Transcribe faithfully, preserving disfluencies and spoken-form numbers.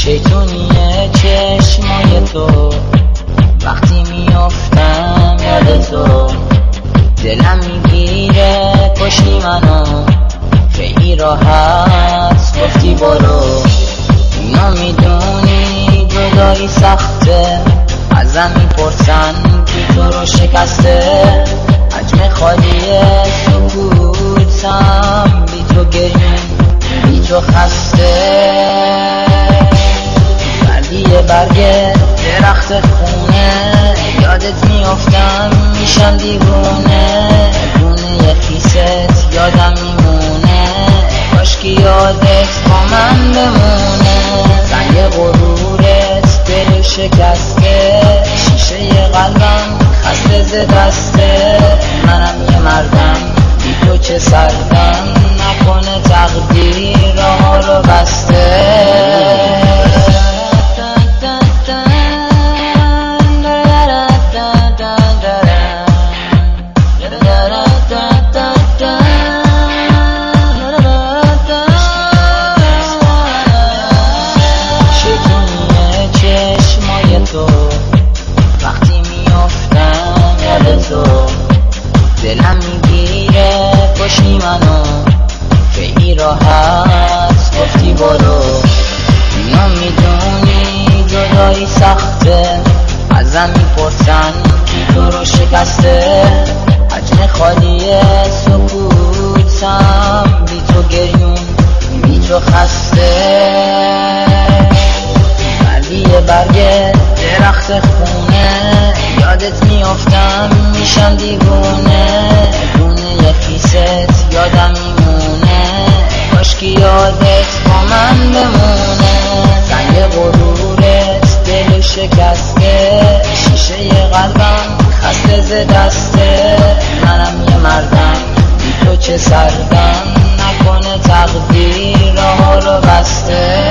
شیطونی چشمای تو وقتی میافتم یاد تو، دلم میگیره کشی منو، خیلی راحت گفتی برو. اینو میدونی جدایی سخته، ازم میپرسن کی تو رو شکسته. حجم خالی سکوتم، بی تو گریون بی تو خسته. بردی برگ درخت خونه، یادت میافتم میشم دیوونه. گونه خیست یادم میمونه، کاشکی یادت با من بمونه. زنگ غرورت دل شکسته، شیشه قلبم خسته ز دسته. منم یه مردم بی تو چه سردم، نکنه تقدیر راه رو بسته. وقتی میافتم یاد تو، دلم میگیره کشی منو، خیلی راحت گفتی برو. اینو میدونی جدایی سخته، ازم میپرسن کی تو رو شکسته. حجم خالی سکوتم، بی تو گریون بی تو خسته. بردی برگ درخت خونه، یادت میافتم میشم دیوونه. گونه خیست یادم میمونه، کاشکی یادت با من بمونه. زنگ غرورت دل شکسته، شیشه قلبم خسته ز دسته. منم یه مردم بی تو چه سردم، نکنه تقدیر راه رو بسته.